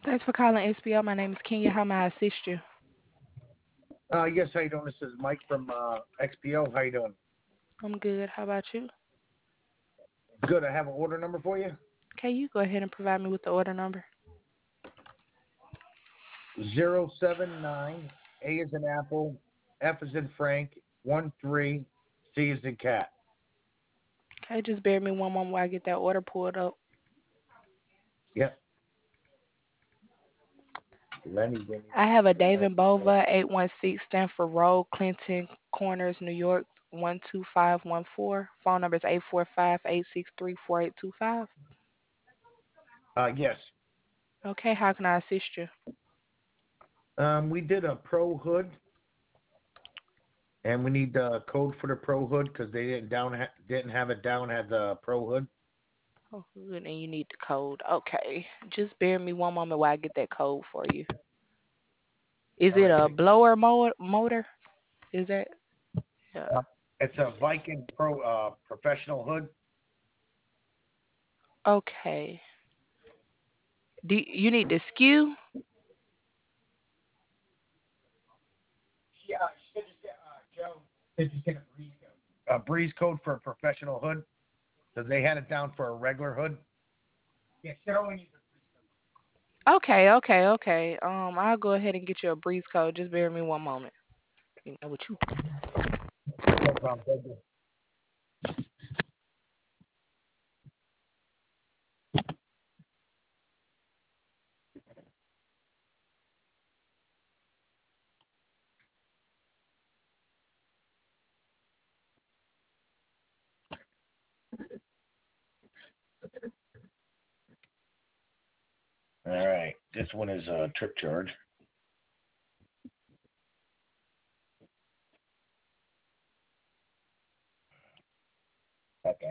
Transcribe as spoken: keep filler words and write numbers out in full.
Thanks for calling S B O. My name is Kenya. How may I assist you? Uh, yes, how you doing? This is Mike from uh, X P O. How you doing? I'm good. How about you? Good. I have an order number for you. Okay, you go ahead and provide me with the order number. Zero seven nine. A is in apple. F is in Frank. One three. C is in cat. Okay, just bear me one moment while I get that order pulled up. Yep. Lenny gave me I have a Dave the and Bova, eight one six Stanford Road, Clinton Corners, New York, one two five one four. Phone number is eight four five, eight six three, four eight two five. Uh, yes. Okay, how can I assist you? Um, we did a pro hood, and we need the code for the pro hood because they didn't down ha- didn't have it down at the pro hood. Oh, good, and you need the code. Okay, just bear me one moment while I get that code for you. Is All it right. a Take, blower mo- motor? Is that? Yeah. uh, it's a Viking Pro uh, professional hood. Okay. Do you need the S K U? Yeah, you said just get uh, Joe. Said just get a breeze code. A breeze code for a professional hood. Because they had it down for a regular hood. Yeah, Cheryl needs Okay, okay, okay. Um, I'll go ahead and get you a breeze code. Just bear with me one moment. You know what you? a no problem. Thank you. All right. This one is a trip charge. Okay.